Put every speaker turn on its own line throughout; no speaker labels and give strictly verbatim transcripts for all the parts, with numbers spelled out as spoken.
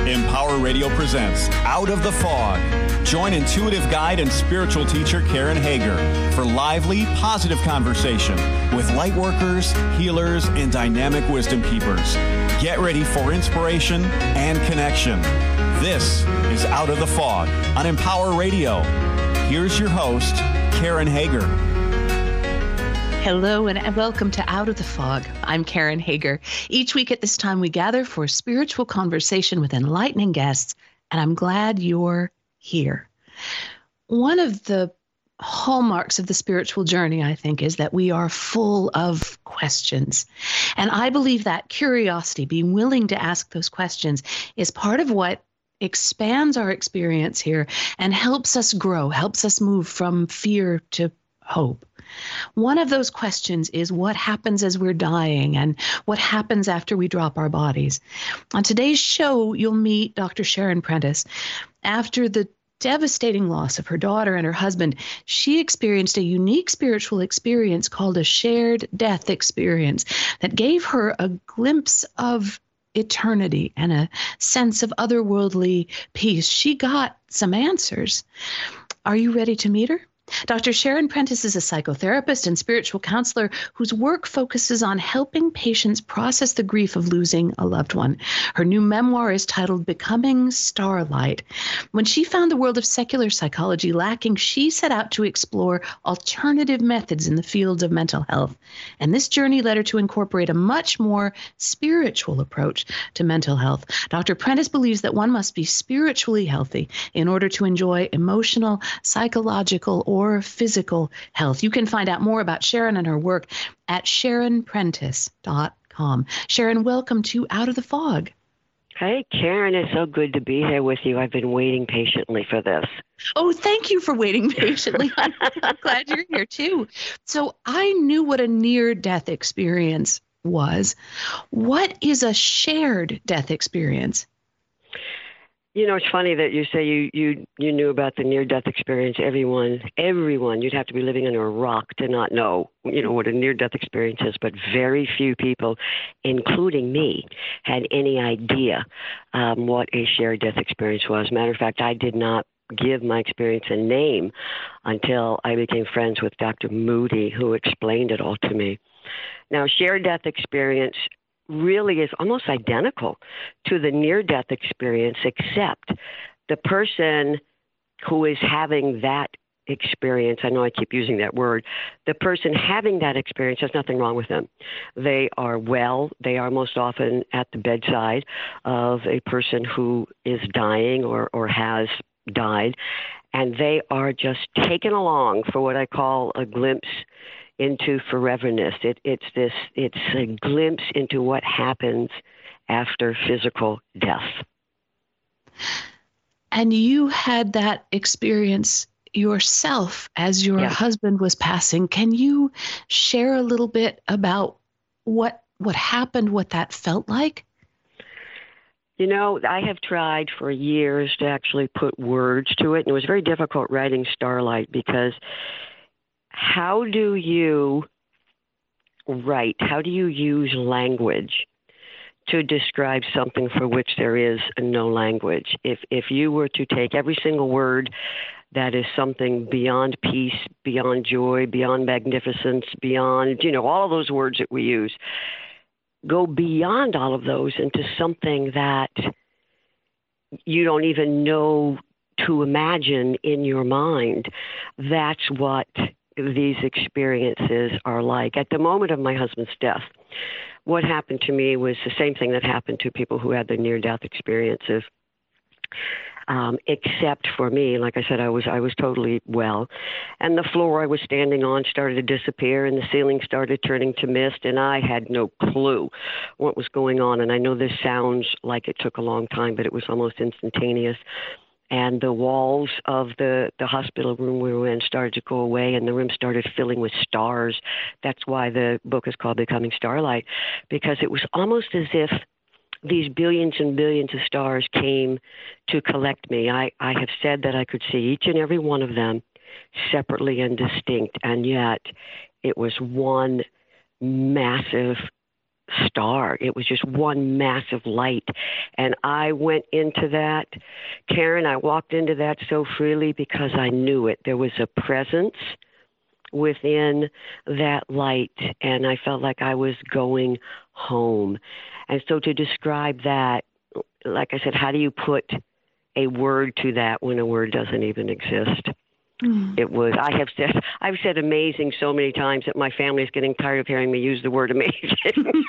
Empower Radio presents Out of the Fog. Join intuitive guide and spiritual teacher Karen Hager for lively, positive conversation with light workers, healers, and dynamic wisdom keepers. Get ready for inspiration and connection. This is Out of the Fog on Empower Radio. Here's your host, Karen Hager.
Hello and welcome to Out of the Fog. I'm Karen Hager. Each week at this time, we gather for a spiritual conversation with enlightening guests, and I'm glad you're here. One of the hallmarks of the spiritual journey, I think, is that we are full of questions. And I believe that curiosity, being willing to ask those questions, is part of what expands our experience here and helps us grow, helps us move from fear to hope. One of those questions is what happens as we're dying and what happens after we drop our bodies. On today's show, you'll meet Doctor Sharon Prentice. After the devastating loss of her daughter and her husband, she experienced a unique spiritual experience called a shared death experience that gave her a glimpse of eternity and a sense of otherworldly peace. She got some answers. Are you ready to meet her? Doctor Sharon Prentice is a psychotherapist and spiritual counselor whose work focuses on helping patients process the grief of losing a loved one. Her new memoir is titled Becoming Starlight. When she found the world of secular psychology lacking, she set out to explore alternative methods in the fields of mental health. And this journey led her to incorporate a much more spiritual approach to mental health. Doctor Prentice believes that one must be spiritually healthy in order to enjoy emotional, psychological, or or physical health. You can find out more about Sharon and her work at sharon prentice dot com. Sharon, welcome to Out of the Fog.
Hey, Karen, it's so good to be here with you. I've been waiting patiently for this.
Oh, thank you for waiting patiently. I'm, I'm glad you're here too. So I knew what a near-death experience was. What is a shared death experience?
You know, it's funny that you say you, you, you knew about the near-death experience. Everyone, everyone, you'd have to be living under a rock to not know, you know, what a near-death experience is. But very few people, including me, had any idea um, what a shared death experience was. Matter of fact, I did not give my experience a name until I became friends with Doctor Moody, who explained it all to me. Now, shared death experience really is almost identical to the near-death experience, except the person who is having that experience, I know I keep using that word, the person having that experience, has nothing wrong with them. They are well. They are most often at the bedside of a person who is dying or, or has died, and they are just taken along for what I call a glimpse into foreverness. It, it's this, it's a glimpse into what happens after physical death.
And you had that experience yourself as your
Yes.
husband was passing. Can you share a little bit about what what happened, what that felt like?
You know, I have tried for years to actually put words to it, and it was very difficult writing Starlight because how do you write, how do you use language to describe something for which there is no language? If if you were to take every single word that is something beyond peace, beyond joy, beyond magnificence, beyond, you know, all of those words that we use, go beyond all of those into something that you don't even know to imagine in your mind, that's what these experiences are like. At the moment of my husband's death, what happened to me was the same thing that happened to people who had the near-death experiences, um, except for me. Like I said, I was I was totally well, and the floor I was standing on started to disappear, and the ceiling started turning to mist, and I had no clue what was going on. And I know this sounds like it took a long time, but it was almost instantaneous. And the walls of the, the hospital room we were in started to go away, and the room started filling with stars. That's why the book is called Becoming Starlight, because it was almost as if these billions and billions of stars came to collect me. I, I have said that I could see each and every one of them separately and distinct, and yet it was one massive star. It was just one massive light. And I went into that, Karen, I walked into that so freely because I knew it. There was a presence within that light, and I felt like I was going home. And so to describe that, like I said, how do you put a word to that when a word doesn't even exist? Mm. It was, I have said, I've said amazing so many times that my family is getting tired of hearing me use the word amazing.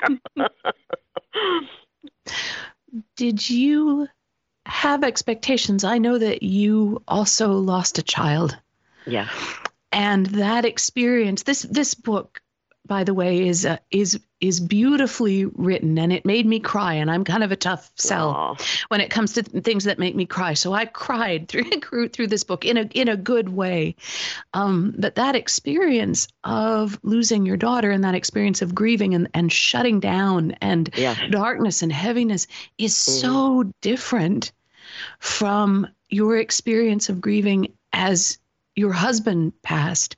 Did you have expectations? I know that you also lost a child.
Yeah.
And that experience, this this book, by the way, is uh, is is beautifully written, and it made me cry. And I'm kind of a tough sell Aww. when it comes to th- things that make me cry. So I cried through through this book in a in a good way. Um, but that experience of losing your daughter and that experience of grieving and, and shutting down and
yes.
darkness and heaviness is mm-hmm. so different from your experience of grieving as your husband passed.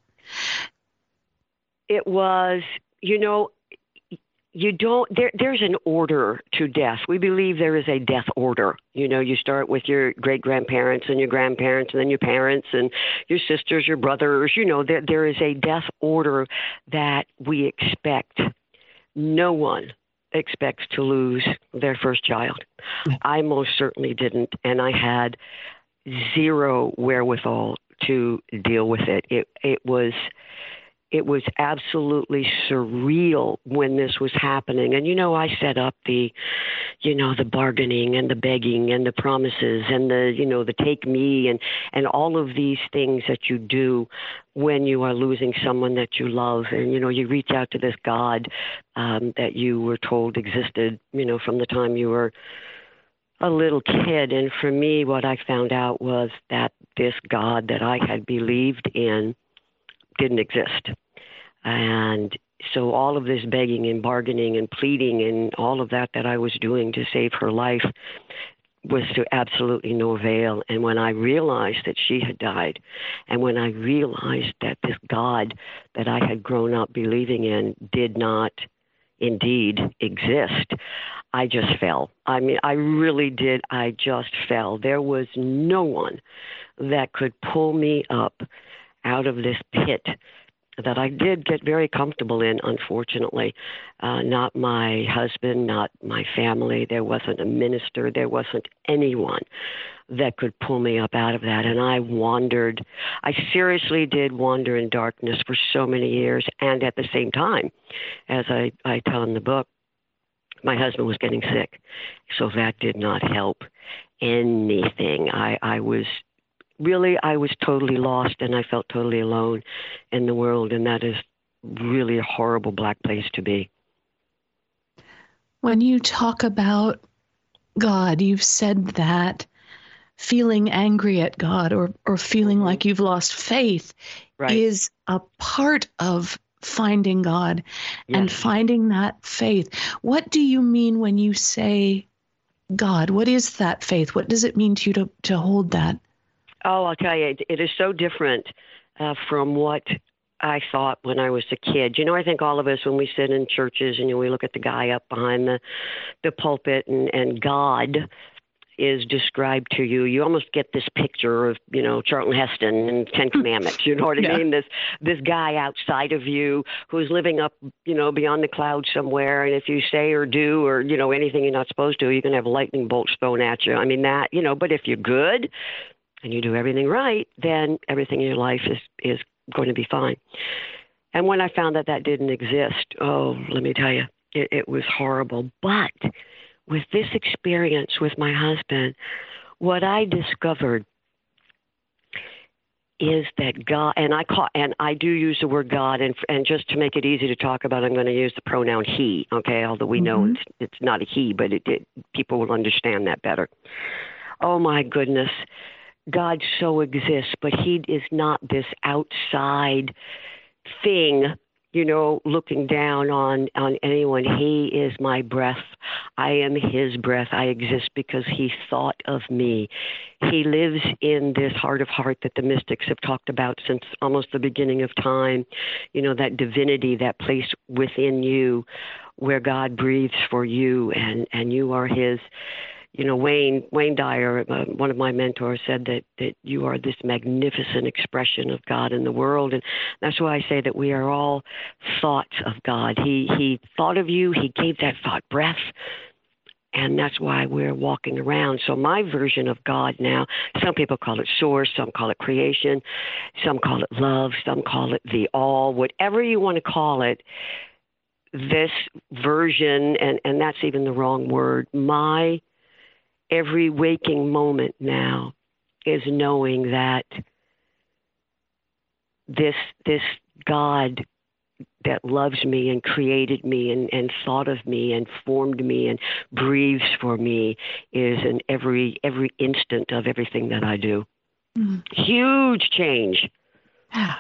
It was, you know, you don't, there, there's an order to death. We believe there is a death order. You know, you start with your great grandparents and your grandparents and then your parents and your sisters, your brothers. You know, there, there is a death order that we expect. No one expects to lose their first child. I most certainly didn't. And I had zero wherewithal to deal with it. It it was it was absolutely surreal when this was happening. And you know, I set up the, you know, the bargaining and the begging and the promises and the, you know, the take me and and all of these things that you do when you are losing someone that you love. And you know, you reach out to this God um, that you were told existed, you know, from the time you were a little kid. And for me, what I found out was that this God that I had believed in didn't exist. And so all of this begging and bargaining and pleading and all of that that I was doing to save her life was to absolutely no avail. And when I realized that she had died, and when I realized that this God that I had grown up believing in did not indeed exist, I just fell. I mean, I really did. I just fell. There was no one that could pull me up out of this pit that I did get very comfortable in, unfortunately. Uh, not my husband, not my family. There wasn't a minister. There wasn't anyone that could pull me up out of that. And I wandered. I seriously did wander in darkness for so many years. And at the same time, as I, I tell in the book, my husband was getting sick. So that did not help anything. I, I was really, I was totally lost, and I felt totally alone in the world. And that is really a horrible black place to be.
When you talk about God, you've said that feeling angry at God or, or feeling mm-hmm. like you've lost faith
right.
is a part of finding God yes. and finding that faith. What do you mean when you say God? What is that faith? What does it mean to you to, to hold that?
Oh, I'll tell you, it, it is so different uh, from what I thought when I was a kid. You know, I think all of us, when we sit in churches and you know, we look at the guy up behind the, the pulpit and, and God is described to you, you almost get this picture of, you know, Charlton Heston and Ten Commandments, you know what I yeah. mean? This this guy outside of you who's living up, you know, beyond the clouds somewhere. And if you say or do or, you know, anything you're not supposed to, you can have lightning bolts thrown at you. I mean, that, you know, but if you're good and you do everything right, then everything in your life is, is going to be fine. And when I found that that didn't exist, oh, let me tell you, it, it was horrible. But with this experience with my husband, what I discovered is that God, and I call, and I do use the word God, and and just to make it easy to talk about, I'm going to use the pronoun he. Okay, although we mm-hmm. know it's it's not a he, but it, it people will understand that better. Oh my goodness, God so exists, but he is not this outside thing, you know, looking down on, on anyone. He is my breath. I am his breath. I exist because he thought of me. He lives in this heart of heart that the mystics have talked about since almost the beginning of time. You know, that divinity, that place within you where God breathes for you, and, and you are his. You know, Wayne Wayne Dyer, uh, one of my mentors, said that, that you are this magnificent expression of God in the world. And that's why I say that we are all thoughts of God. He He thought of you. He gave that thought breath. And that's why we're walking around. So my version of God now, some people call it source, some call it creation, some call it love, some call it the all, whatever you want to call it. This version, and, and that's even the wrong word, my every waking moment now is knowing that this this God that loves me and created me and, and thought of me and formed me and breathes for me is in every every instant of everything that I do. Mm. Huge change.
Yeah.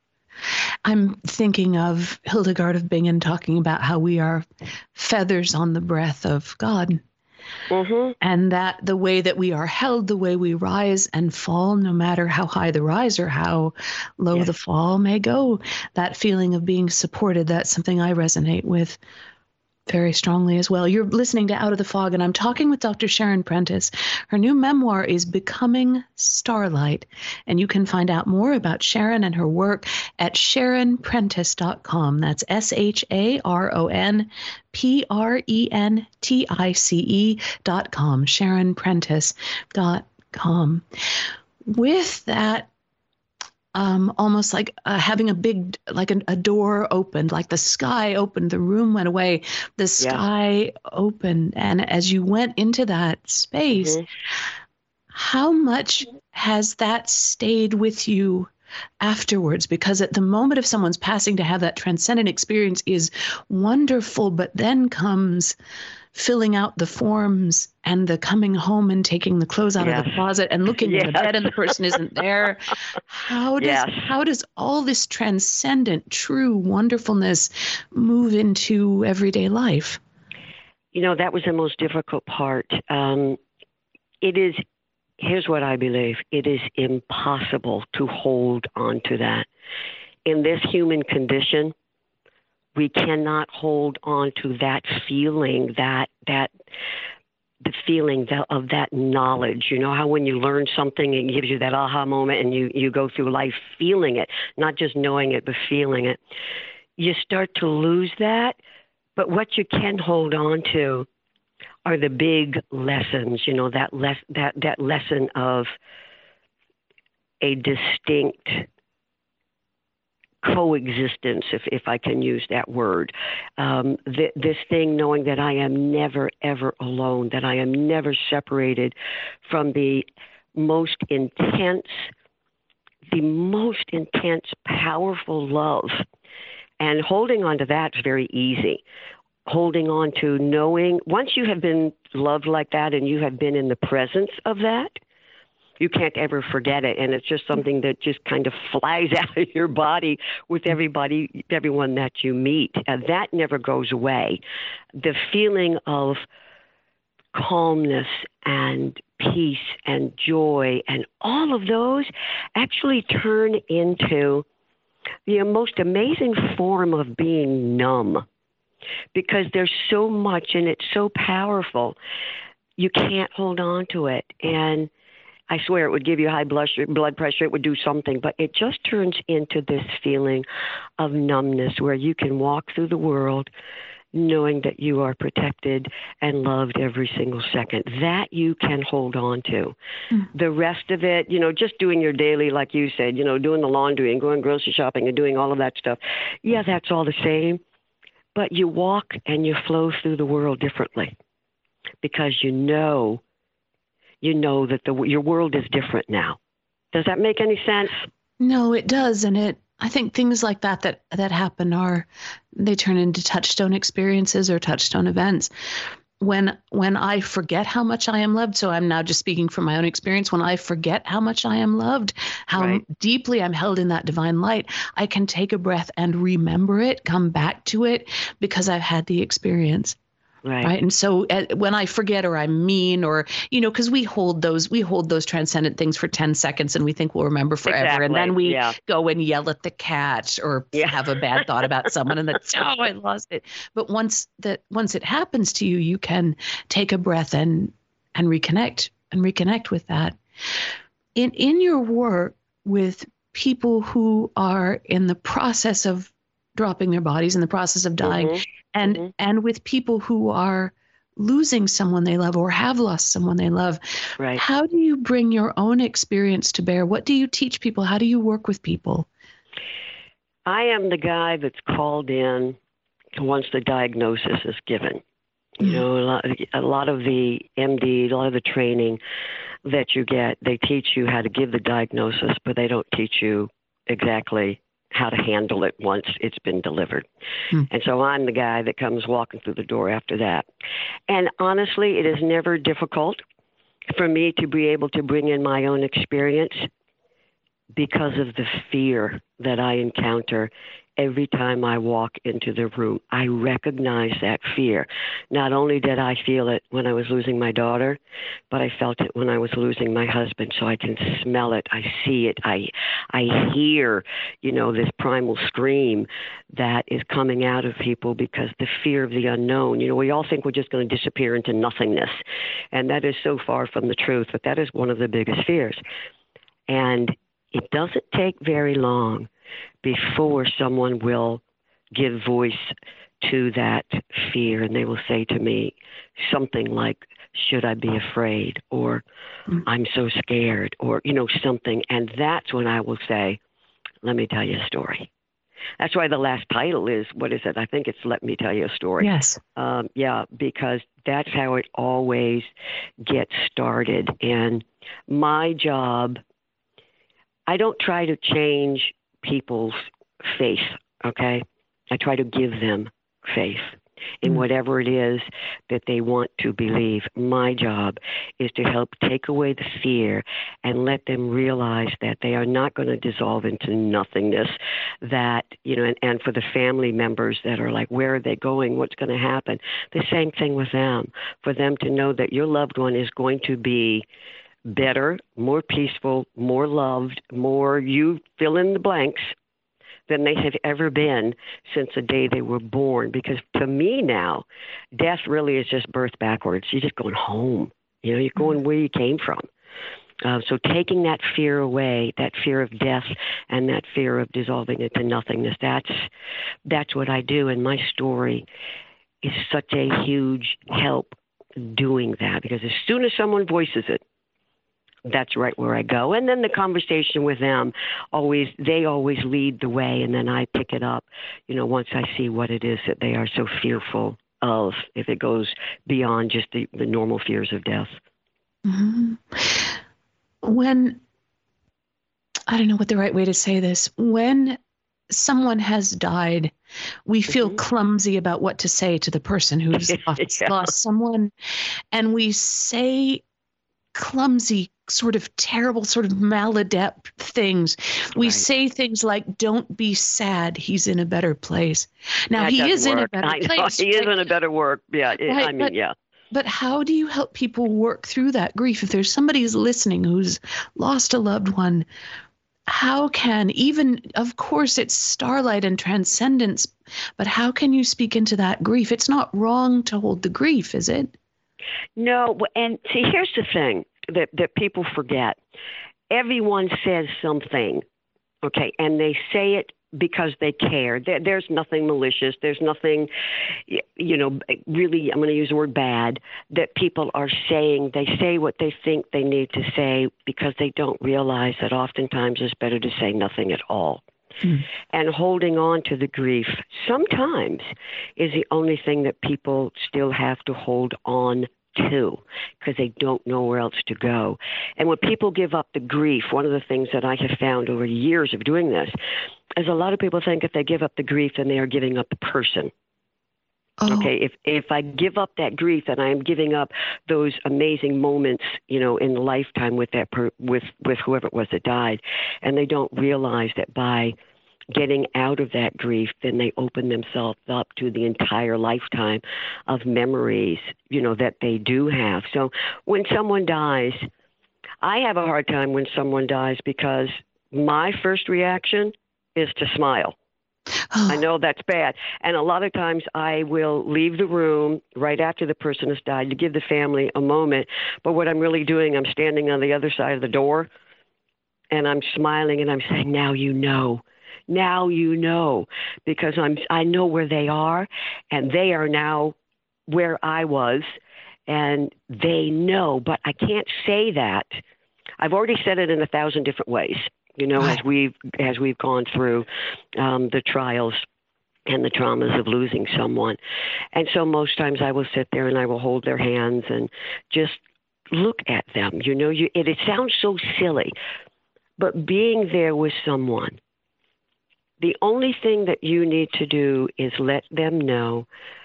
I'm thinking of Hildegard of Bingen talking about how we are feathers on the breath of God. Mm-hmm. And that the way that we are held, the way we rise and fall, no matter how high the rise or how low yes. the fall may go, that feeling of being supported, that's something I resonate with very strongly as well. You're listening to Out of the Fog, and I'm talking with Doctor Sharon Prentice. Her new memoir is Becoming Starlight, and you can find out more about Sharon and her work at sharon prentice dot com. That's S H A R O N P R E N T I C E dot com, sharon prentice dot com. With that, Um, almost like uh, having a big, like a, a door opened, like the sky opened, the room went away, the sky yeah. opened. And as you went into that space, mm-hmm. how much has that stayed with you afterwards? Because at the moment of someone's passing, to have that transcendent experience is wonderful, but then comes filling out the forms and the coming home and taking the clothes out yes. of the closet and looking yes. in the bed and the person isn't there. How does yes. how does all this transcendent, true wonderfulness move into everyday life?
You know, that was the most difficult part. Um, it is, here's what I believe. It is impossible to hold on to that. In this human condition, we cannot hold on to that feeling, that that the feeling that, of that knowledge. You know how when you learn something, it gives you that aha moment, and you, you go through life feeling it, not just knowing it, but feeling it. You start to lose that, but what you can hold on to are the big lessons. You know, that les- that that lesson of a distinct coexistence, if, if I can use that word. Um, th- this thing, knowing that I am never, ever alone, that I am never separated from the most intense, the most intense, powerful love. And holding on to that is very easy. Holding on to knowing, once you have been loved like that and you have been in the presence of that, you can't ever forget it. And it's just something that just kind of flies out of your body with everybody, everyone that you meet. And that never goes away. The feeling of calmness and peace and joy and all of those actually turn into the most amazing form of being numb, because there's so much and it's so powerful. You can't hold on to it. And I swear it would give you high blood pressure, it would do something, but it just turns into this feeling of numbness where you can walk through the world knowing that you are protected and loved every single second. That you can hold on to. Mm. The rest of it, you know, just doing your daily, like you said, you know, doing the laundry and going grocery shopping and doing all of that stuff. Yeah, that's all the same, but you walk and you flow through the world differently because you know You know that the your world is different now. Does that make any sense?
No, it does. And it, I think things like that, that, that happen are, they turn into touchstone experiences or touchstone events. When, when I forget how much I am loved, so I'm now just speaking from my own experience, when I forget how much I am loved, how right. deeply I'm held in that divine light, I can take a breath and remember it, come back to it because I've had the experience.
Right.
Right. And so uh, when I forget or I'm mean or, you know, because we hold those, we hold those transcendent things for ten seconds and we think we'll remember forever.
Exactly.
And then we
yeah.
go and yell at the cat or
Yeah.
have a bad thought about someone and that's, oh, I lost it. But once that, once it happens to you, you can take a breath and, and reconnect and reconnect with that. In, in your work with people who are in the process of dropping their bodies, in the process of dying,
Mm-hmm.
and
mm-hmm.
and with people who are losing someone they love or have lost someone they love,
right.
How do you bring your own experience to bear? What do you teach people? How do you work with people?
I am the guy that's called in once the diagnosis is given. You
Mm.
know, a lot, a lot of the M D, a lot of the training that you get, they teach you how to give the diagnosis, but they don't teach you exactly how to handle it once it's been delivered.
Hmm.
And so I'm the guy that comes walking through the door after that. And honestly, it is never difficult for me to be able to bring in my own experience because of the fear that I encounter every time I walk into the room. I recognize that fear. Not only did I feel it when I was losing my daughter, but I felt it when I was losing my husband. So I can smell it. I see it. I, I hear, you know, this primal scream that is coming out of people because the fear of the unknown. You know, we all think we're just going to disappear into nothingness. And that is so far from the truth, but that is one of the biggest fears. And it doesn't take very long before someone will give voice to that fear, and they will say to me something like, should I be afraid? Or I'm so scared, or, you know, something. And that's when I will say, let me tell you a story. That's why the last title is, what is it? I think it's Let Me Tell You a Story.
Yes.
Um, yeah, because that's how it always gets started. And my job, I don't try to change people's faith, okay? I try to give them faith in whatever it is that they want to believe. My job is to help take away the fear and let them realize that they are not going to dissolve into nothingness, that, you know, and, and for the family members that are like, where are they going? What's going to happen? The same thing with them, for them to know that your loved one is going to be better, more peaceful, more loved, more you fill in the blanks than they have ever been since the day they were born. Because to me now, death really is just birth backwards. You're just going home. You know, you're going where you came from. Uh, so taking that fear away, that fear of death and that fear of dissolving into nothingness, that's, that's what I do. And my story is such a huge help doing that, because as soon as someone voices it, that's right where I go. And then the conversation with them, always, they always lead the way. And then I pick it up, you know, once I see what it is that they are so fearful of, if it goes beyond just the, the normal fears of death.
Mm-hmm. When, I don't know what the right way to say this, when someone has died, we feel mm-hmm. clumsy about what to say to the person who's lost, yeah. lost someone. And we say clumsy, sort of terrible, sort of maladept things. We right. say things like, don't be sad, he's in a better place. Now,
that
he is
work.
in a better
I know.
place.
He right? is in a better work. Yeah, it,
right.
I mean,
but,
yeah.
But how do you help people work through that grief? If there's somebody who's listening who's lost a loved one, how can, even, of course, it's starlight and transcendence, but how can you speak into that grief? It's not wrong to hold the grief, is it?
No, and see, here's the thing that, that people forget. Everyone says something, okay, and they say it because they care. There, there's nothing malicious. There's nothing, you know, really, I'm going to use the word bad, that people are saying. They say what they think they need to say because they don't realize that oftentimes it's better to say nothing at all. Hmm. And holding on to the grief sometimes is the only thing that people still have to hold on to, because they don't know where else to go. And when people give up the grief, one of the things that I have found over years of doing this is a lot of people think if they give up the grief, then they are giving up the person. Oh. Okay, if if I give up that grief, then I am giving up those amazing moments, you know, in the lifetime with that per, with with whoever it was that died, and they don't realize that by getting out of that grief, then they open themselves up to the entire lifetime of memories, you know, that they do have. So when someone dies, I have a hard time when someone dies because my first reaction is to smile. I know that's bad. And a lot of times I will leave the room right after the person has died to give the family a moment. But what I'm really doing, I'm standing on the other side of the door and I'm smiling and I'm saying, now you know. Now you know, because I'm I know where they are and they are now where I was and they know, but I can't say that. I've already said it in a thousand different ways. You know, as we've as we've gone through um, the trials and the traumas of losing someone. And so most times I will sit there and I will hold their hands and just look at them. You know, you, it, it sounds so silly, but being there with someone, the only thing that you need to do is let them know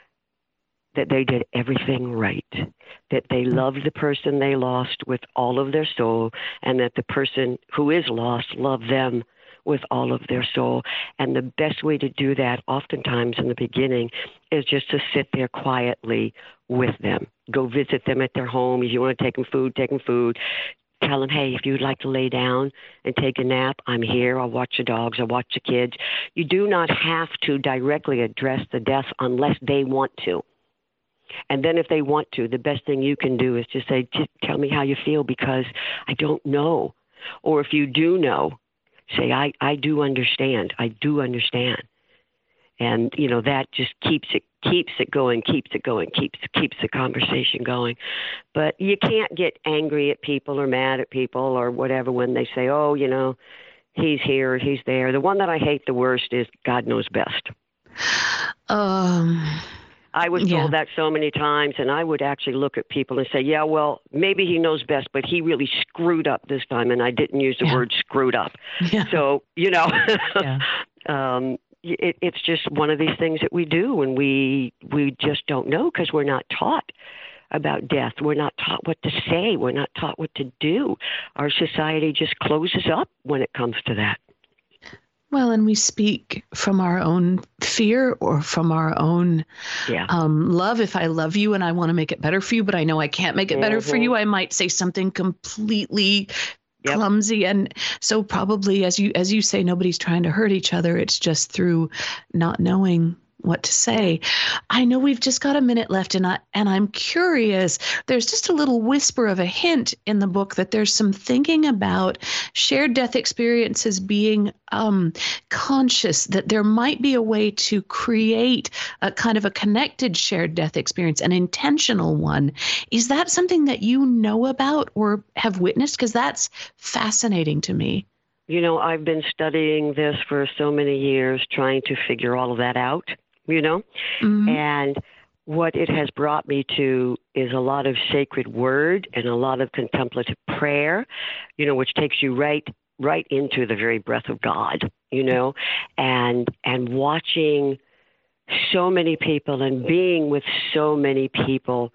that they did everything right, that they loved the person they lost with all of their soul, and that the person who is lost loved them with all of their soul. And the best way to do that, oftentimes in the beginning, is just to sit there quietly with them. Go visit them at their home. If you want to take them food, take them food. Tell them, hey, if you'd like to lay down and take a nap, I'm here. I'll watch the dogs. I'll watch the kids. You do not have to directly address the death unless they want to. And then if they want to, the best thing you can do is just say, just tell me how you feel because I don't know. Or if you do know, say, I, I do understand. I do understand. And, you know, that just keeps it keeps it going, keeps it going, keeps keeps the conversation going. But you can't get angry at people or mad at people or whatever when they say, oh, you know, he's here, he's there. The one that I hate the worst is God knows best.
Um...
I was
yeah.
told that so many times, and I would actually look at people and say, yeah, well, maybe he knows best, but he really screwed up this time, and I didn't use the yeah. word screwed up. Yeah. So, you know, yeah. um, it, it's just one of these things that we do when we we just don't know because we're not taught about death. We're not taught what to say. We're not taught what to do. Our society just closes up when it comes to that.
Well, and we speak from our own fear or from our own yeah. um, love. If I love you and I want to make it better for you, but I know I can't make it mm-hmm. better for you, I might say something completely yep. clumsy. And so probably, as you as you say, nobody's trying to hurt each other. It's just through not knowing what to say. I know we've just got a minute left, and I and I'm curious. There's just a little whisper of a hint in the book that there's some thinking about shared death experiences being um, conscious, that there might be a way to create a kind of a connected shared death experience, an intentional one. Is that something that you know about or have witnessed? Because that's fascinating to me.
You know, I've been studying this for so many years, trying to figure all of that out. You know, mm-hmm. and what it has brought me to is a lot of sacred word and a lot of contemplative prayer, you know, which takes you right, right into the very breath of God, you know, and, and watching so many people and being with so many people.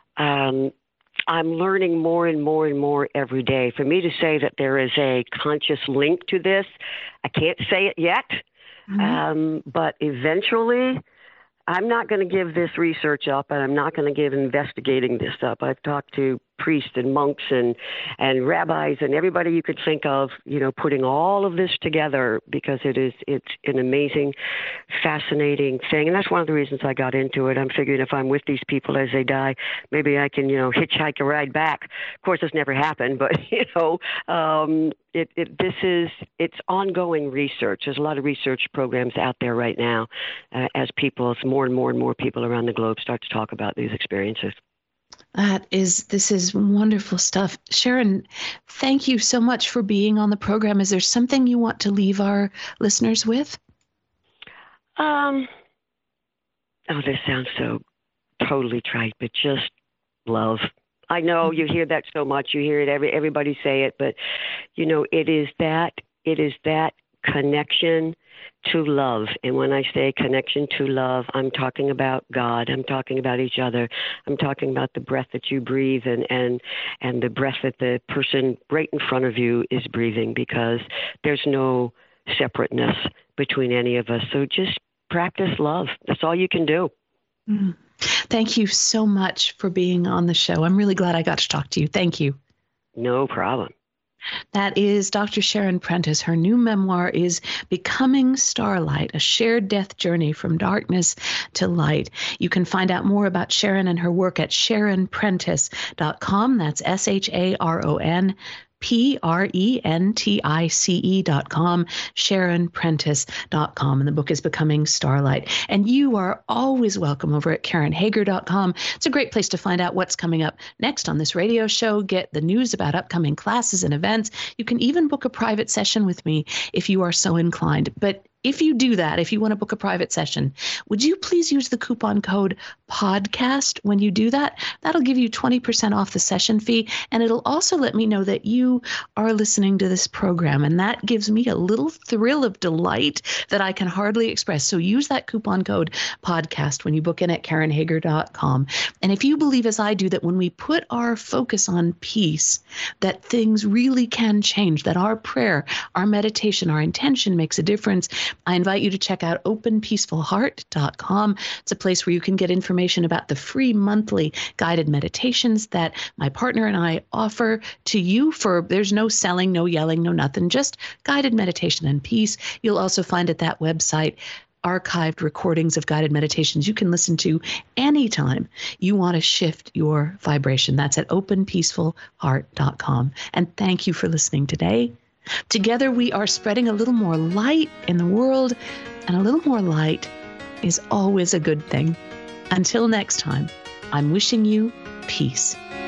Um, I'm learning more and more and more every day. For me to say that there is a conscious link to this, I can't say it yet. Mm-hmm. Um, but eventually, I'm not going to give this research up, and I'm not going to give investigating this up. I've talked to priests and monks and, and rabbis and everybody you could think of, you know, putting all of this together because it is it's an amazing, fascinating thing. And that's one of the reasons I got into it. I'm figuring if I'm with these people as they die, maybe I can, you know, hitchhike a ride back. Of course, this never happened, but, you know, um, it, it this is, it's ongoing research. There's a lot of research programs out there right now uh, as people, as more and more and more people around the globe start to talk about these experiences.
That is, this is wonderful stuff. Sharon, thank you so much for being on the program. Is there something you want to leave our listeners with?
Um, oh, this sounds so totally trite, but just love. I know you hear that so much. You hear it, every, everybody say it, but you know, it is that, it is that connection to love. And when I say connection to love, I'm talking about God. I'm talking about each other. I'm talking about the breath that you breathe and, and, and the breath that the person right in front of you is breathing, because there's no separateness between any of us. So just practice love. That's all you can do.
Mm. Thank you so much for being on the show. I'm really glad I got to talk to you. Thank you.
No problem.
That is Doctor Sharon Prentice. Her new memoir is Becoming Starlight, a shared death journey from darkness to light. You can find out more about Sharon and her work at sharon prentice dot com. That's S H A R O N P R E N T I C E dot com, sharon prentice dot com. And the book is Becoming Starlight. And you are always welcome over at karen hager dot com. It's a great place to find out what's coming up next on this radio show, get the news about upcoming classes and events. You can even book a private session with me if you are so inclined. But if you do that, if you want to book a private session, would you please use the coupon code podcast when you do that? That'll give you twenty percent off the session fee, and it'll also let me know that you are listening to this program, and that gives me a little thrill of delight that I can hardly express. So use that coupon code podcast when you book in at karen hager dot com. And if you believe, as I do, that when we put our focus on peace, that things really can change, that our prayer, our meditation, our intention makes a difference, I invite you to check out open peaceful heart dot com. It's a place where you can get information about the free monthly guided meditations that my partner and I offer to you for, there's no selling, no yelling, no nothing, just guided meditation and peace. You'll also find at that website archived recordings of guided meditations you can listen to anytime you want to shift your vibration. That's at open peaceful heart dot com. And thank you for listening today. Together, we are spreading a little more light in the world, and a little more light is always a good thing. Until next time, I'm wishing you peace.